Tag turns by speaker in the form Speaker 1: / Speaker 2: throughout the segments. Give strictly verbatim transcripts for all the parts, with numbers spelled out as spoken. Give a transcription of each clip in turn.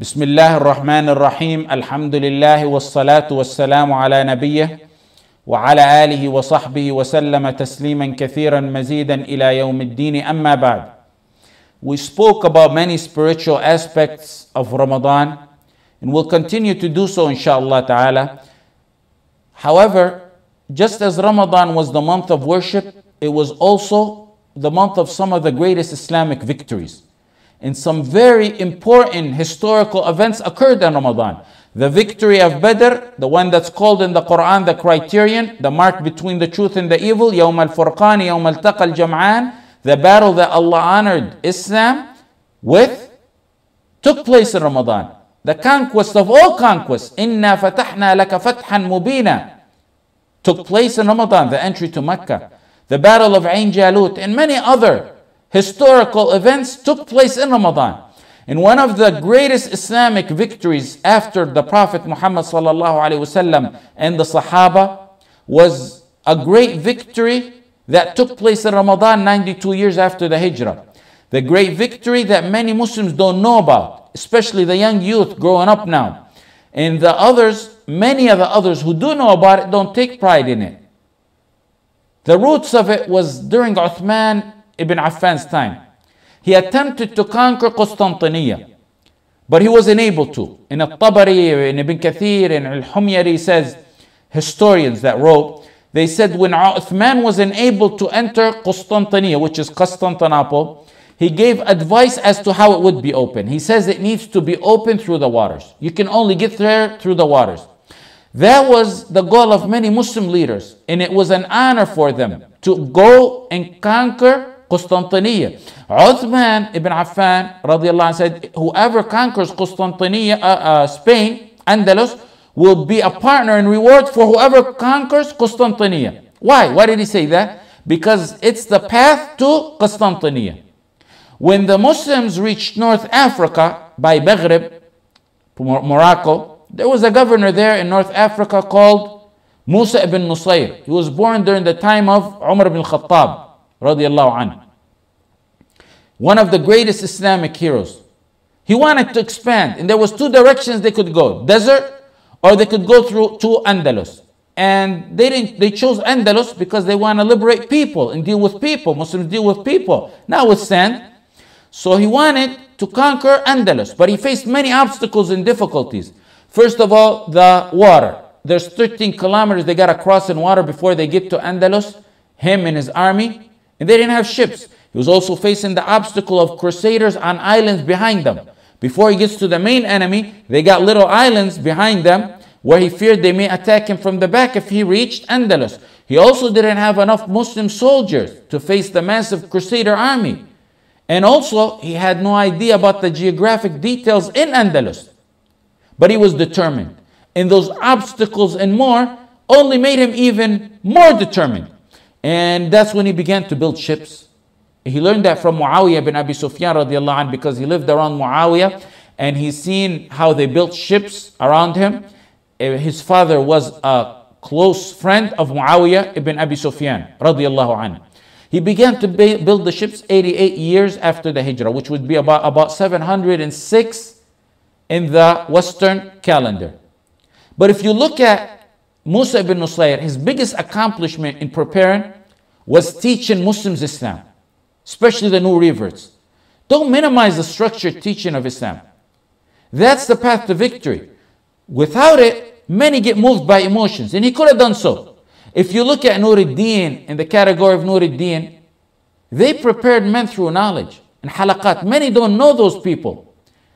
Speaker 1: بسم الله الرحمن الرحيم الحمد لله والصلاة والسلام على نبيه وعلى آله وصحبه وسلم تسليما كثيرا مزيدا إلى يوم الدين أما بعد. We spoke about many spiritual aspects of Ramadan and we'll continue to do so inshallah ta'ala. However, just as Ramadan was the month of worship, it was also the month of some of the greatest Islamic victories. And some very important historical events occurred in Ramadan. The victory of Badr, the one that's called in the Quran the criterion, the mark between the truth and the evil, Yawm al-Furqan, Yawm al-Taqa al-Jam'an, the battle that Allah honored Islam with, took place in Ramadan. The conquest of all conquests, Inna fatahna laka fathan mubina, took place in Ramadan, the entry to Mecca. The battle of Ain Jalut and many other historical events took place in Ramadan. And one of the greatest Islamic victories after the Prophet Muhammad sallallahu alaihi wasallam and the Sahaba was a great victory that took place in Ramadan ninety-two years after the Hijrah. The great victory that many Muslims don't know about, especially the young youth growing up now. And the others, many of the others who do know about it don't take pride in it. The roots of it was during Uthman ibn Affan's time. He attempted to conquer Constantinople, but he wasn't able to. In Al-Tabari, in Ibn Kathir, in Al-Humyari says, historians that wrote, they said when Uthman was unable to enter Constantinople, which is Constantinople, he gave advice as to how it would be open. He says it needs to be open through the waters. You can only get there through the waters. That was the goal of many Muslim leaders, and it was an honor for them to go and conquer Constantinople. Uthman ibn Affan radiallahu anh said, whoever conquers Constantinople, uh, uh, Spain, Andalus, will be a partner in reward for whoever conquers Constantinople. Why? Why did he say that? Because it's the path to Constantinople. When the Muslims reached North Africa by Maghreb, Morocco, there was a governor there in North Africa called Musa ibn Nusayr. He was born during the time of Umar ibn Khattab radiallahu anhu, one of the greatest Islamic heroes. He wanted to expand, and there was two directions they could go: desert, or they could go through to Andalus. And they didn't. They chose Andalus because they want to liberate people and deal with people. Muslims deal with people, not with sand. So he wanted to conquer Andalus, but he faced many obstacles and difficulties. First of all, the water. There's thirteen kilometers they got to cross in water before they get to Andalus, him and his army. And they didn't have ships. He was also facing the obstacle of crusaders on islands behind them. Before he gets to the main enemy, they got little islands behind them where he feared they may attack him from the back if he reached Andalus. He also didn't have enough Muslim soldiers to face the massive crusader army. And also, he had no idea about the geographic details in Andalus. But he was determined. And those obstacles and more only made him even more determined. And that's when he began to build ships. He learned that from Muawiyah ibn Abi Sufyan radiallahu anh, because he lived around Muawiyah and he's seen how they built ships around him. His father was a close friend of Muawiyah ibn Abi Sufyan radiallahu anh. He began to build the ships eighty-eight years after the Hijrah, which would be about, about seven hundred six in the Western calendar. But if you look at Musa ibn Nusayr, his biggest accomplishment in preparing was teaching Muslims Islam, especially the new reverts. Don't minimize the structured teaching of Islam. That's the path to victory. Without it, many get moved by emotions, and he could have done so. If you look at Nuruddin, in the category of Nuruddin, they prepared men through knowledge and halaqat. Many don't know those people.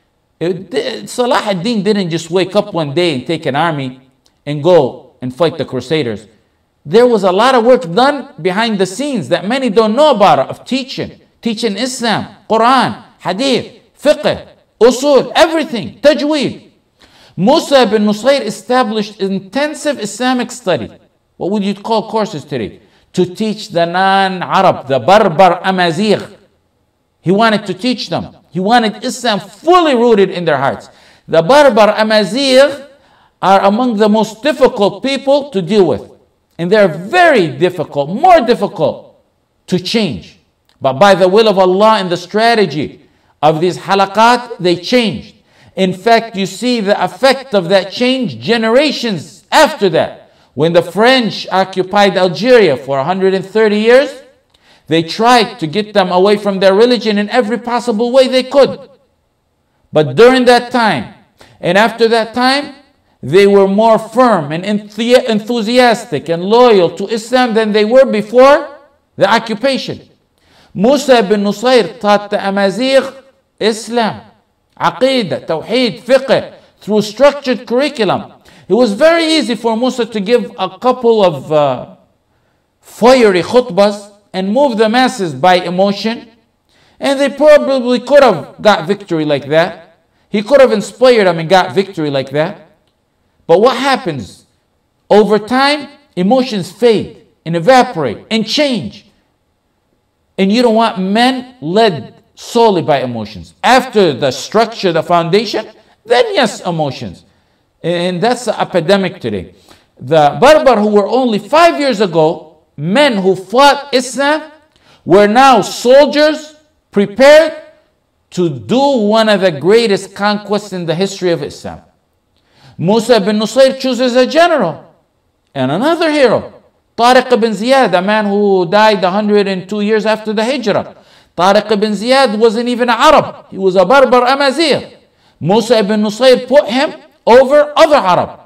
Speaker 1: It, Salah ad-Din didn't just wake up one day and take an army and go and fight the crusaders. There was a lot of work done behind the scenes that many don't know about, of teaching. Teaching Islam, Quran, Hadith, Fiqh, Usul, everything, Tajweed. Musa ibn Nusayr established intensive Islamic study. What would you call courses today? To teach the non-Arab, the Barbar Amazigh. He wanted to teach them. He wanted Islam fully rooted in their hearts. The Barbar Amazigh are among the most difficult people to deal with. And they're very difficult, more difficult to change. But by the will of Allah and the strategy of these halaqat, they changed. In fact, you see the effect of that change generations after that. When the French occupied Algeria for one hundred thirty years, they tried to get them away from their religion in every possible way they could. But during that time, and after that time, they were more firm and enthusiastic and loyal to Islam than they were before the occupation. Musa ibn Nusayr taught the Amazigh Islam, Aqidah, Tawheed, Fiqh, through structured curriculum. It was very easy for Musa to give a couple of uh, fiery khutbahs and move the masses by emotion, and they probably could have got victory like that. He could have inspired them and got victory like that. But what happens? Over time, emotions fade and evaporate and change. And you don't want men led solely by emotions. After the structure, the foundation, then yes, emotions. And that's the epidemic today. The Berber who were only five years ago, men who fought Islam, were now soldiers prepared to do one of the greatest conquests in the history of Islam. Musa ibn Nusayr chooses a general and another hero, Tariq ibn Ziyad, a man who died one hundred two years after the Hijrah. Tariq ibn Ziyad wasn't even an Arab. He was a Berber Amazigh. Musa ibn Nusayr put him over other Arab.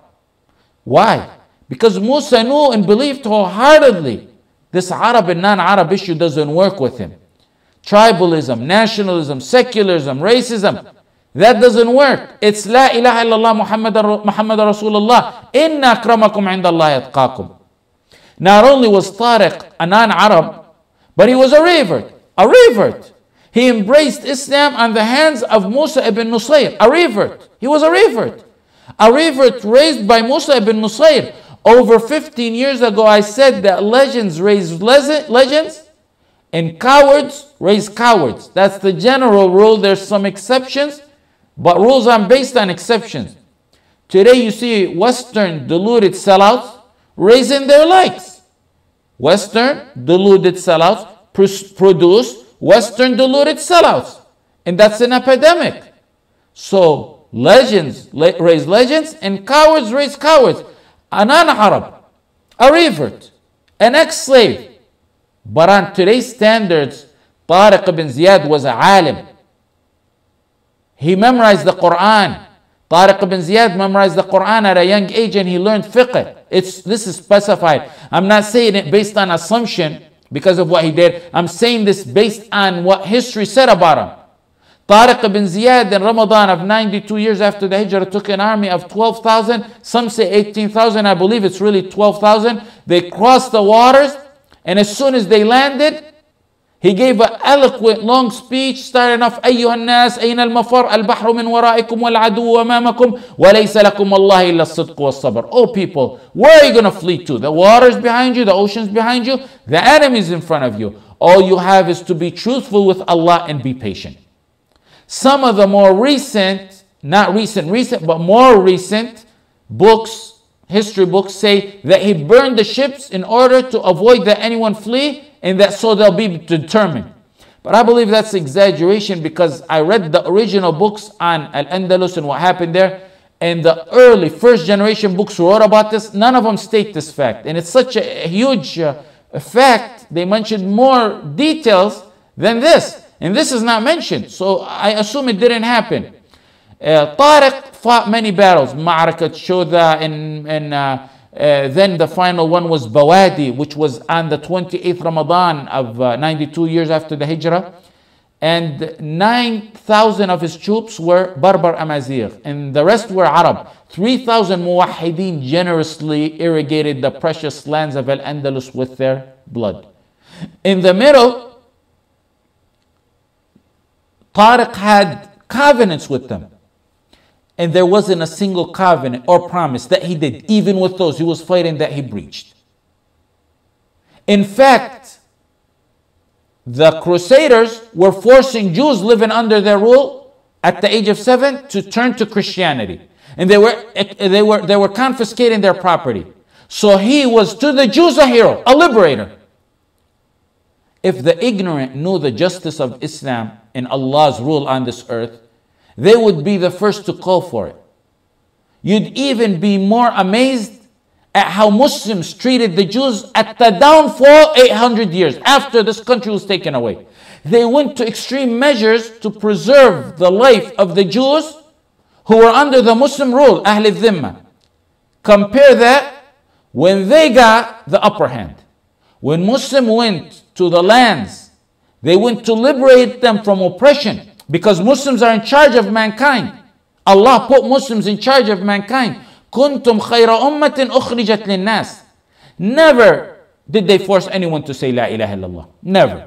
Speaker 1: Why? Because Musa knew and believed wholeheartedly this Arab and non-Arab issue doesn't work with him. Tribalism, nationalism, secularism, racism, that doesn't work. It's La ilaha illallah Muhammad Muhammad Rasulullah. Inna akramakum indallahi atqakum. Not only was Tariq a non-Arab, but he was a revert. A revert. He embraced Islam on the hands of Musa ibn Nusayr. A revert. He was a revert. A revert raised by Musa ibn Nusayr. Over fifteen years ago, I said that legends raise legends and cowards raise cowards. That's the general rule. There's some exceptions, but rules are based on exceptions. Today you see Western deluded sellouts raising their likes. Western deluded sellouts produce Western deluded sellouts. And that's an epidemic. So legends raise legends and cowards raise cowards. A non-Arab, a revert, an ex-slave. But on today's standards, Tariq ibn Ziyad was a alim. He memorized the Quran. Tariq ibn Ziyad memorized the Quran at a young age and he learned fiqh. It's, this is specified. I'm not saying it based on assumption because of what he did. I'm saying this based on what history said about him. Tariq ibn Ziyad in Ramadan of ninety-two years after the Hijrah took an army of twelve thousand. Some say eighteen thousand. I believe it's really twelve thousand. They crossed the waters, and as soon as they landed, he gave an eloquent long speech starting off, أيها الناس أين المفر البحر من ورائكم والعدو أمامكم وليس لكم الله إلا الصدق والصبر. Oh people, where are you going to flee to? The waters behind you, the oceans behind you, the enemies in front of you. All you have is to be truthful with Allah and be patient. Some of the more recent, not recent, recent, but more recent books, history books say that he burned the ships in order to avoid that anyone flee and that so they'll be determined. But I believe that's exaggeration because I read the original books on Al-Andalus and what happened there, and the early first generation books who wrote about this, none of them state this fact. And it's such a huge uh, fact, they mentioned more details than this. And this is not mentioned, so I assume it didn't happen. Uh, Tariq fought many battles, Ma'arakat Shodha, and, and uh, uh, then the final one was Bawadi, which was on the twenty-eighth Ramadan of uh, ninety-two years after the Hijrah. And nine thousand of his troops were Berber Amazigh, and the rest were Arab. three thousand Muwahideen generously irrigated the precious lands of Al-Andalus with their blood. In the middle, Tariq had covenants with them. And there wasn't a single covenant or promise that he did, even with those he was fighting, that he breached. In fact, the Crusaders were forcing Jews living under their rule at the age of seven to turn to Christianity. And they were, they were, they were confiscating their property. So he was to the Jews a hero, a liberator. If the ignorant knew the justice of Islam and Allah's rule on this earth, they would be the first to call for it. You'd even be more amazed at how Muslims treated the Jews at the downfall eight hundred years after this country was taken away. They went to extreme measures to preserve the life of the Jews who were under the Muslim rule, Ahl al-Dhimma. Compare that when they got the upper hand. When Muslims went to the lands, they went to liberate them from oppression because Muslims are in charge of mankind. Allah put Muslims in charge of mankind. كنتم خير أمة أخرجت للناس. Never did they force anyone to say La ilaha illallah. Never.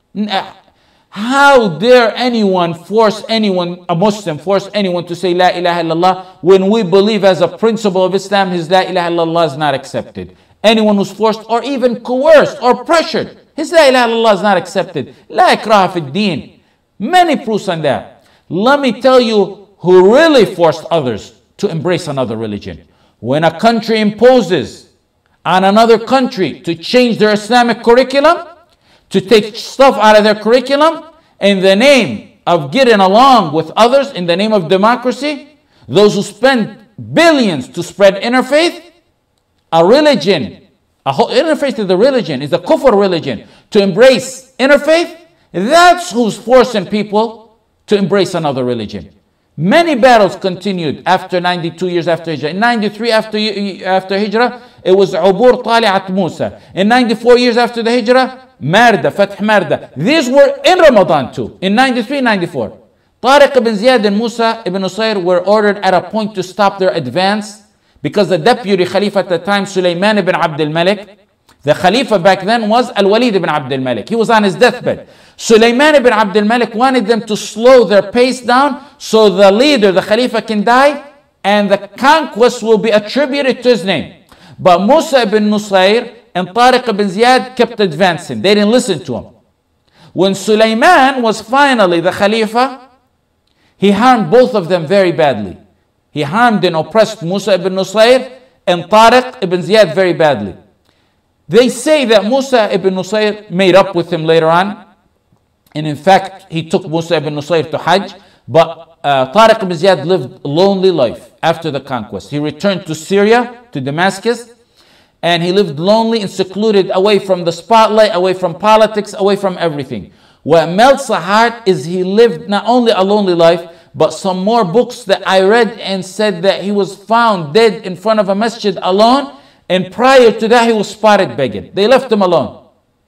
Speaker 1: How dare anyone force anyone, a Muslim, force anyone to say La ilaha illallah when we believe as a principle of Islam his La ilaha illallah is not accepted. Anyone who's forced or even coerced or pressured, his La ilaha illallah is not accepted. La ikraha fi ddeen. Many proofs on that. Let me tell you who really forced others to embrace another religion. When a country imposes on another country to change their Islamic curriculum, to take stuff out of their curriculum in the name of getting along with others, in the name of democracy, those who spend billions to spread interfaith, a religion, a whole interfaith is the religion, is the kufr religion, to embrace interfaith, that's who's forcing people to embrace another religion. Many battles continued after ninety-two years after Hijrah. In ninety-three after, after Hijrah, it was Ubur Tali'at Musa. In ninety-four years after the Hijrah, Marda, Fath Marda. These were in Ramadan too, in ninety-three, ninety-four. Tariq ibn Ziyad and Musa ibn Nusayr were ordered at a point to stop their advance because the deputy Khalifa at the time, Sulaiman ibn Abdul Malik, the Khalifa back then was Al-Walid ibn Abdul Malik. He was on his deathbed. Sulaiman ibn Abdul Malik wanted them to slow their pace down so the leader, the Khalifa, can die and the conquest will be attributed to his name. But Musa ibn Nusayr and Tariq ibn Ziyad kept advancing. They didn't listen to him. When Sulaiman was finally the Khalifa, he harmed both of them very badly. He harmed and oppressed Musa ibn Nusayr and Tariq ibn Ziyad very badly. They say that Musa ibn Nusayr made up with him later on. And in fact, he took Musa ibn Nusayr to Hajj. But uh, Tariq ibn Ziyad lived a lonely life after the conquest. He returned to Syria, to Damascus. And he lived lonely and secluded, away from the spotlight, away from politics, away from everything. What melts the heart is he lived not only a lonely life, but some more books that I read and said that he was found dead in front of a masjid alone. And prior to that, he was spotted begging. They left him alone.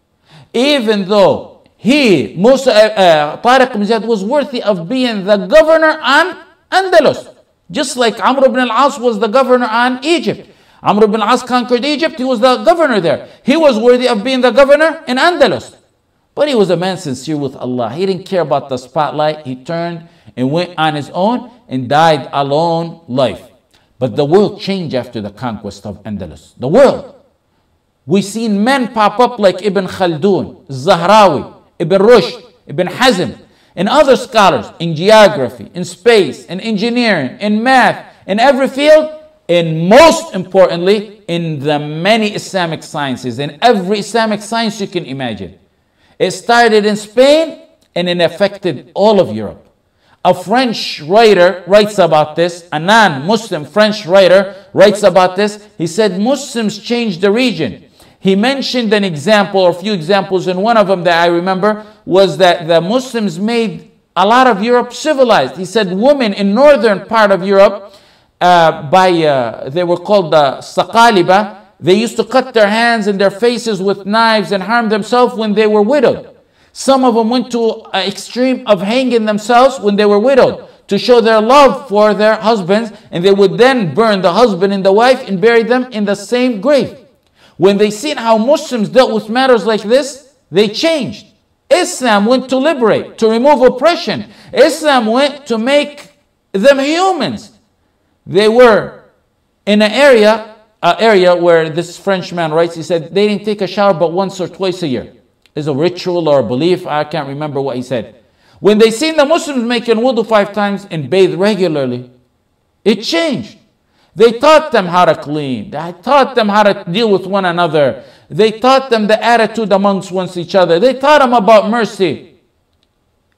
Speaker 1: Even though he, Musa, uh, Tariq ibn Ziyad, was worthy of being the governor on Andalus. Just like Amr ibn al-As was the governor on Egypt. Amr ibn al-As conquered Egypt, he was the governor there. He was worthy of being the governor in Andalus. But he was a man sincere with Allah. He didn't care about the spotlight. He turned and went on his own and died a lone life. But the world changed after the conquest of Andalus. The world. We've seen men pop up like Ibn Khaldun, Zahrawi, Ibn Rushd, Ibn Hazm, and other scholars in geography, in space, in engineering, in math, in every field, and most importantly, in the many Islamic sciences, in every Islamic science you can imagine. It started in Spain and it affected all of Europe. A French writer writes about this, a non-Muslim French writer writes about this. He said Muslims changed the region. He mentioned an example or a few examples, and one of them that I remember was that the Muslims made a lot of Europe civilized. He said women in northern part of Europe, uh, by uh, they were called the Saqaliba, they used to cut their hands and their faces with knives and harm themselves when they were widowed. Some of them went to an extreme of hanging themselves when they were widowed to show their love for their husbands, and they would then burn the husband and the wife and bury them in the same grave. When they seen how Muslims dealt with matters like this, they changed. Islam went to liberate, to remove oppression. Islam went to make them humans. They were in an area, an area where this Frenchman writes, he said they didn't take a shower but once or twice a year. Is a ritual or a belief. I can't remember what he said. When they seen the Muslims making wudu five times and bathe regularly, it changed. They taught them how to clean. They taught them how to deal with one another. They taught them the attitude amongst one each other. They taught them about mercy.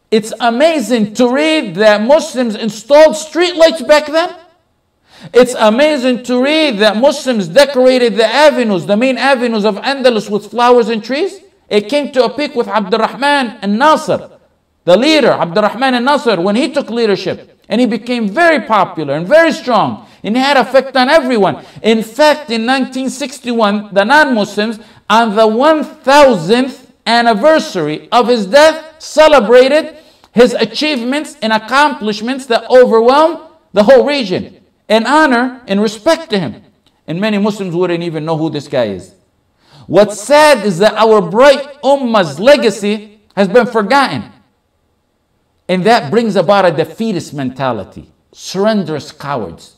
Speaker 1: It's amazing to read that Muslims installed streetlights back then. It's amazing to read that Muslims decorated the avenues, the main avenues of Andalus with flowers and trees. It came to a peak with Abdurrahman al-Nasir, the leader, Abdurrahman al-Nasir, when he took leadership. And he became very popular and very strong. And he had effect on everyone. In fact, in nineteen sixty-one, the non-Muslims, on the one thousandth anniversary of his death, celebrated his achievements and accomplishments that overwhelmed the whole region, in honor and respect to him. And many Muslims wouldn't even know who this guy is. What's sad is that our bright ummah's legacy has been forgotten. And that brings about a defeatist mentality, surrenderous cowards.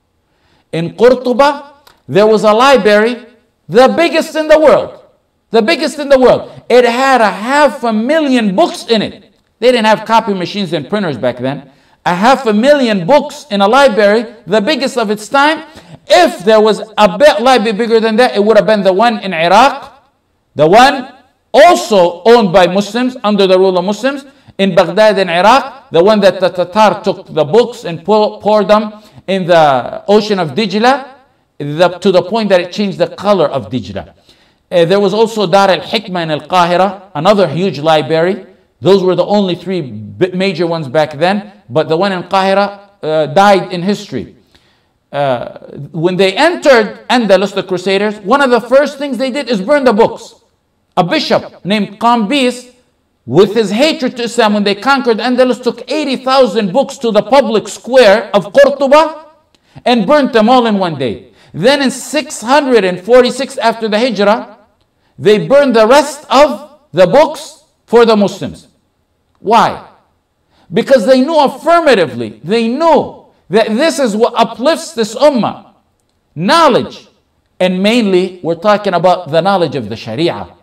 Speaker 1: In Qurtuba, there was a library, the biggest in the world. The biggest in the world. It had a half a million books in it. They didn't have copy machines and printers back then. A half a million books in a library, the biggest of its time. If there was a bit library bigger than that, it would have been the one in Iraq, the one also owned by Muslims, under the rule of Muslims, in Baghdad in Iraq, the one that the Tatar took the books and poured them in the ocean of Dijla, the, to the point that it changed the color of Dijla. Uh, there was also Dar al-Hikmah in Al-Qahira, another huge library. Those were the only three major ones back then, but the one in Qahira uh, died in history. Uh, when they entered Andalus, the Crusaders, one of the first things they did is burn the books. A bishop named Qambis, with his hatred to Islam, when they conquered Andalus, took eighty thousand books to the public square of Qurtuba and burnt them all in one day. Then in six hundred forty-six after the Hijrah, they burned the rest of the books for the Muslims. Why? Because they knew affirmatively, they knew that this is what uplifts this ummah. Knowledge. And mainly, we're talking about the knowledge of the Sharia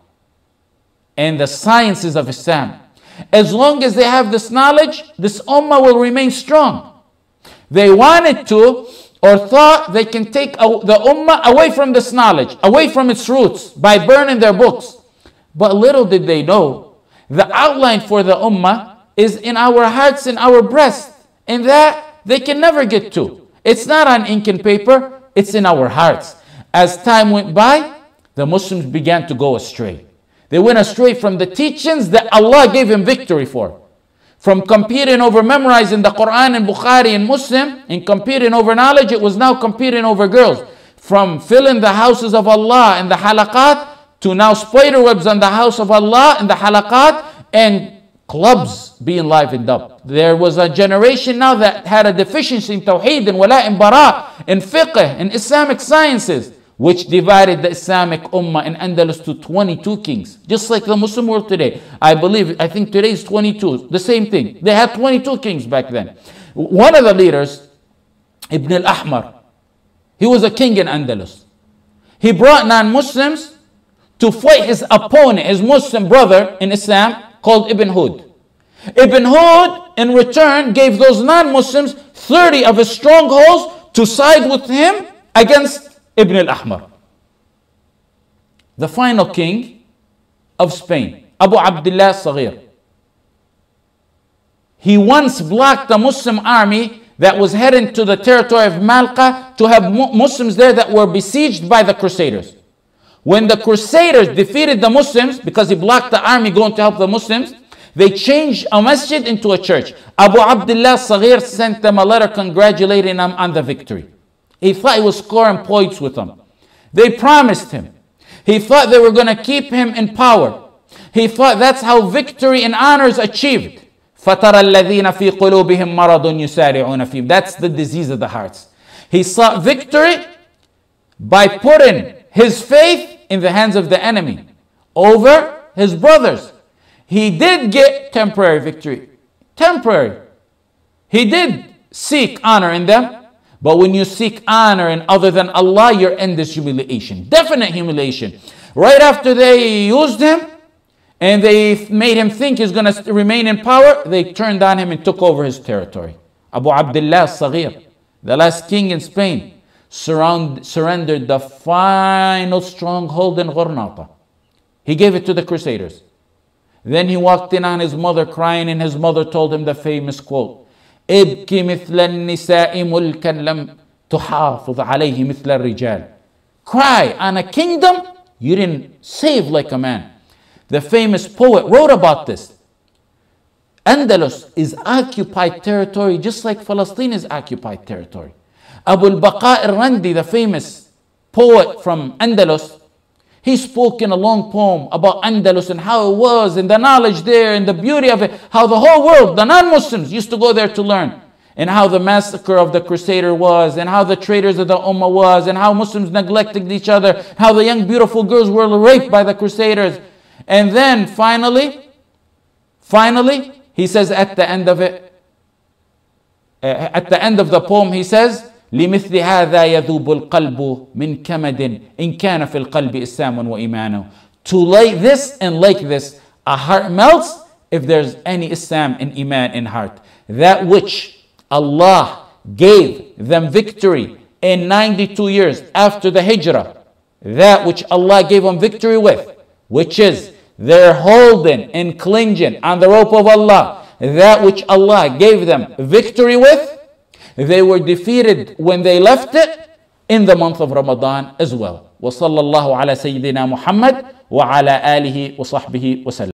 Speaker 1: and the sciences of Islam. As long as they have this knowledge, this ummah will remain strong. They wanted to, or thought they can take the ummah away from this knowledge, away from its roots, by burning their books. But little did they know, the outline for the ummah is in our hearts, in our breast, and that they can never get to. It's not on ink and paper, it's in our hearts. As time went by, the Muslims began to go astray. They went astray from the teachings that Allah gave him victory for. From competing over memorizing the Quran and Bukhari and Muslim, and competing over knowledge, it was now competing over girls. From filling the houses of Allah and the halaqat, to now spider webs on the house of Allah and the halaqat, and clubs being livened up. There was a generation now that had a deficiency in tawheed and wala and bara, in fiqh, and Islamic sciences, which divided the Islamic ummah in Andalus to twenty-two kings. Just like the Muslim world today. I believe, I think today is twenty-two. The same thing. They had twenty-two kings back then. One of the leaders, Ibn al-Ahmar, he was a king in Andalus. He brought non-Muslims to fight his opponent, his Muslim brother in Islam, called Ibn Hud. Ibn Hud, in return, gave those non-Muslims thirty of his strongholds to side with him against Ibn al-Ahmar. The final king of Spain, Abu Abdullah Saghir. He once blocked a Muslim army that was heading to the territory of Malqa to have Muslims there that were besieged by the Crusaders. When the Crusaders defeated the Muslims, because he blocked the army going to help the Muslims, they changed a masjid into a church. Abu Abdullah Saghir sent them a letter congratulating them on the victory. He thought he was scoring points with them. They promised him. He thought they were going to keep him in power. He thought that's how victory and honor is achieved. فَتَرَى الَّذِينَ فِي قُلُوبِهِمْ مَرَضٌ يُسَارِعُونَ فِيهِ. That's the disease of the hearts. He sought victory by putting his faith in the hands of the enemy over his brothers. He did get temporary victory. Temporary. He did seek honor in them. But when you seek honor in other than Allah, your end is humiliation. Definite humiliation. Right after they used him and they made him think he's going to remain in power, they turned on him and took over his territory. Abu Abdullah Saghir, the last king in Spain, surround, surrendered the final stronghold in Gharnata. He gave it to the Crusaders. Then he walked in on his mother crying, and his mother told him the famous quote, "Ibki mithla an-nisa'i mulkan lam tuhafidh alayhi mithla ar-rijal." Cry on a kingdom you didn't save like a man. The famous poet wrote about this. Andalus is occupied territory just like Palestine is occupied territory. Abu al-Baqa al-Randi, the famous poet from Andalus, he spoke in a long poem about Andalus and how it was, and the knowledge there and the beauty of it, how the whole world, the non-Muslims, used to go there to learn, and how the massacre of the Crusader was, and how the traitors of the Ummah was, and how Muslims neglected each other, how the young beautiful girls were raped by the Crusaders. And then finally, finally, he says at the end of it, uh, at the end of the poem, he says, لِمِثْلِ هَذَا يَذُوبُ الْقَلْبُ مِنْ كَمَدٍ إِنْ كَانَ فِي الْقَلْبِ إِسْلَامٌ وَإِيمَانٌ. To like this and like this, a heart melts if there's any Islam and Iman in heart. That which Allah gave them victory in ninety-two years after the Hijrah, that which Allah gave them victory with, which is they're holding and clinging on the rope of Allah, that which Allah gave them victory with, they were defeated when they left it in the month of Ramadan as well. وصلى الله على سيدنا محمد وعلى آله وصحبه وسلم.